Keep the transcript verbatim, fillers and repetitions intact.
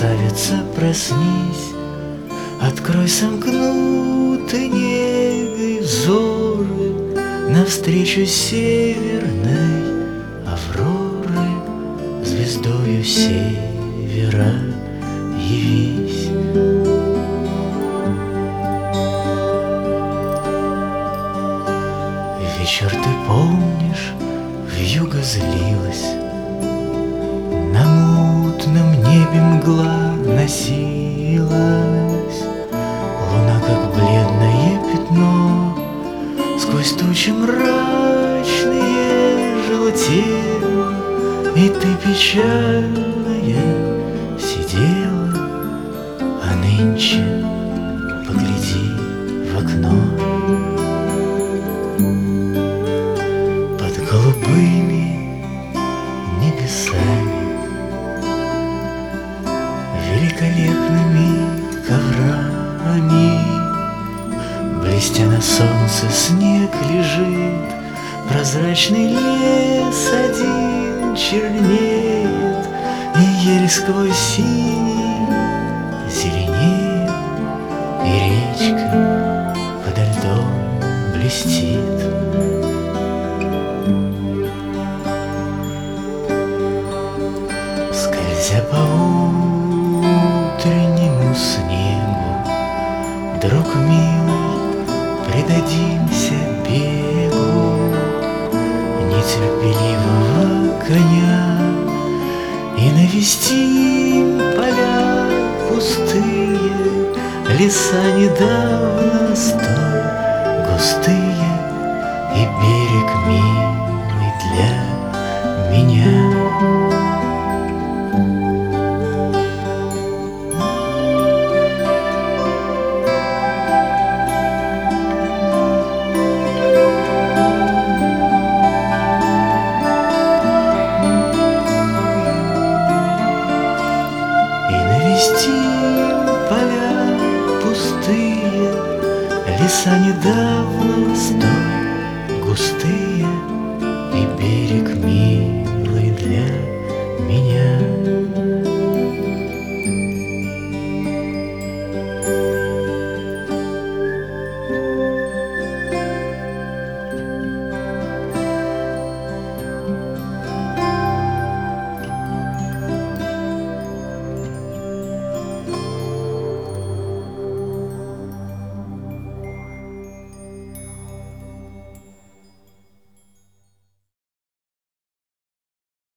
Красавица, проснись, открой сомкнутой негой взоры навстречу северной авроры, звездою севера явись. Вечер, ты помнишь, вьюга злилась, на мутном небе мгла носилась, луна, как бледное пятно, сквозь тучи мрачные желтела, и ты печальная сидела. А нынче погляди в окно, под голубыми небесами, великолепными коврами, блестя на солнце, снег лежит, прозрачный лес один чернеет, и ель сквозь синий зеленеет, и речка подо льдом блестит. Скользя по утреннему снегу, друг милый, предадимся бегу нетерпеливого коня и навестим поля пустые, леса недавно столь густые, и берег милый для меня. Навестим поля пустые, леса недавно столь густые, и берег милый